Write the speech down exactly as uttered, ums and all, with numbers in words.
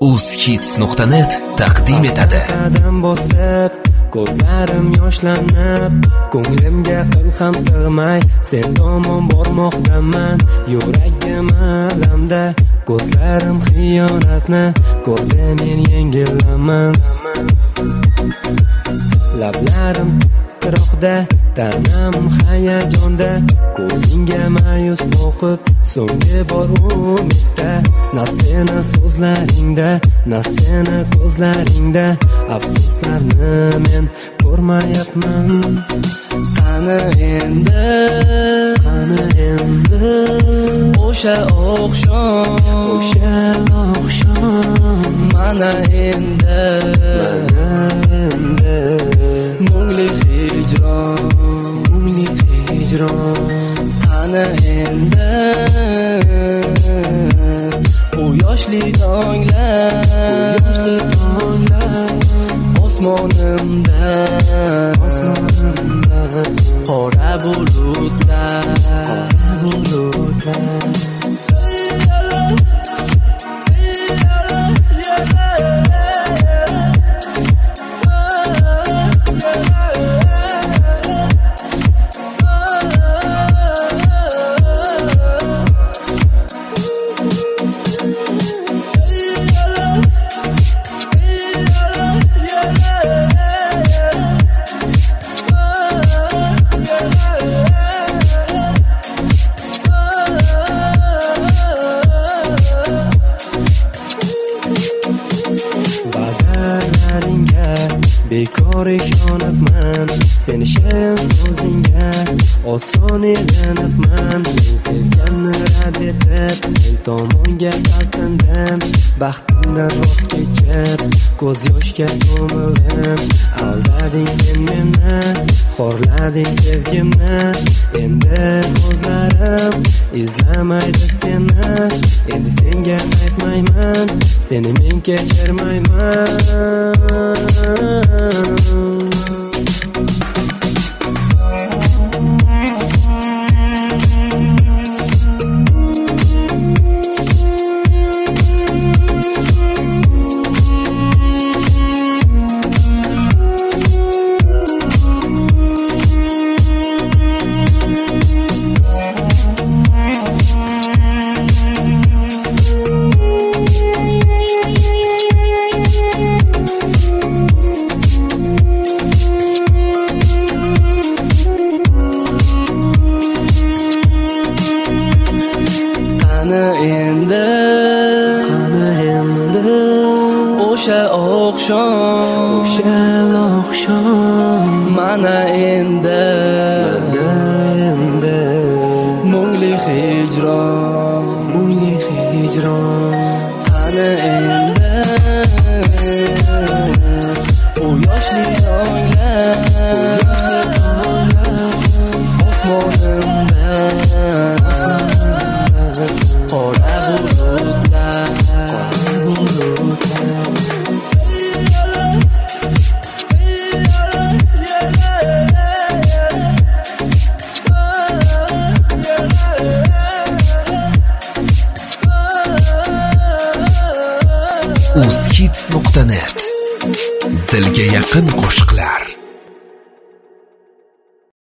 uzhits nuqta net taqdim etadi. Qadam bosib, ko'zlarim yoshlanib, ko'nglimga qil ham sig'may, sen tomon bormoqdaman. Yuragim alamda, ko'zlarim xiyonatni ko'rdi, men yengillaman. Lablarim tiroqda, tanam hayajonda, ko'zingga ma'yus boqib, so'nggi bor umidda. Na seni so'zlaringda, na seni ko'zlaringda, afsuslarni men ko'rmayapman. Qani endi, qani endi o'sha oqshom, o'sha oqshom, mana endi, mana endi mungli hijron, mungli hijron. Qani endi u yoshli tonglar, yoshli tonglar, osmonimda, osmonimda qora bulutlar, qora bulutlar. Bekor ishonibman, seni shirin so'zingga oson elanibman. Men sevganni rad etib, sen tomonga talpindim. Baxtimdan voz kechib, ko'z yoshga ko'mildim. Aldading sen meni, xorlading sevgimni. Endi ko'zlarim izlamaydi seni. Endi senga aytmayman, seni men kechirmayman. Endi, qani endi o'sha oqshom, o'sha oqshom, mana endi, mana endi mungli hijron, mungli hijron. Qani endi u yoshli tonglar, osmonimda qora bulutlar, qora bulutlar. uzhits nuqta net, dilga yaqin qo'shiqlar.